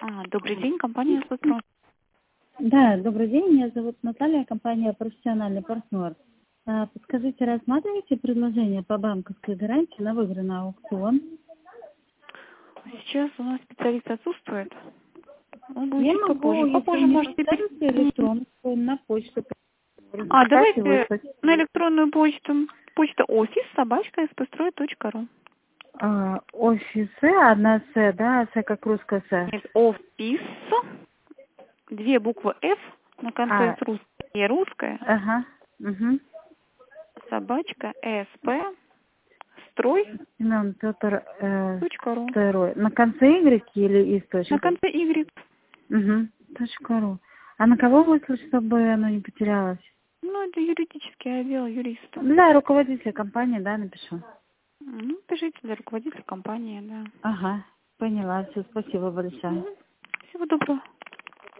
Добрый день, компания «Сострон». Да, добрый день, меня зовут Наталья, компания «Профессиональный партнер». Подскажите, рассматриваете предложение по банковской гарантии на выигранный аукцион? Сейчас у нас специалист отсутствует. Он будет Я чуть могу, попозже. если Попозже вы мне можете поставите перезвонить. электронку на почту, в результате Давайте выслать. на электронную почту. Почта office@spstroy.ru. Офисы, одна С, да, С как русская С. Нет, office, 2 буквы F, на конце с русская, русская, Ага, угу. собачка, sp, строй, Семен Петр .ру. второй. На конце Y или из На точки? конце Y. Угу. .ру. А на кого выслать, чтобы оно не потерялось? Это юридический отдел юриста. Для руководителя компании, да, напишу. Пишите для руководителя компании, да. Ага, поняла. Все, спасибо большое. Всего доброго.